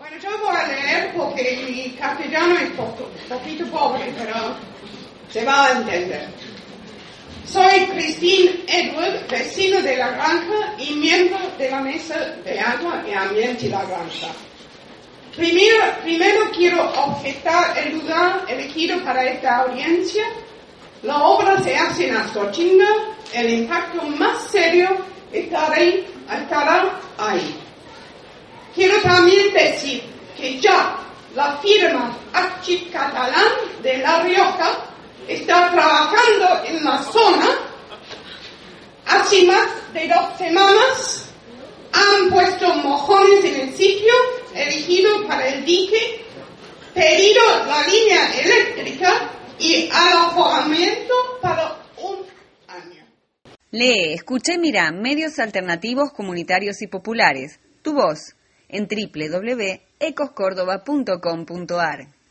Bueno, yo voy a leer porque mi castellano es poquito pobre, pero se va a entender. Soy Christine Edward, vecino de la granja y miembro de la Mesa de Agua y Ambiente y la Granja. Primero quiero objetar el lugar elegido para esta audiencia. La obra se hace en Ascochinga, el impacto más serio estará ahí. Quiero también decir que ya la firma Acchi Catalán de La Rioja está trabajando en la zona. Hace más de 2 semanas han puesto mojones en el sitio elegido para el dique, pedido la línea eléctrica y alojamiento para un año. Lee, escucha y mira medios alternativos, comunitarios y populares. Tu voz en www.ecoscordoba.com.ar.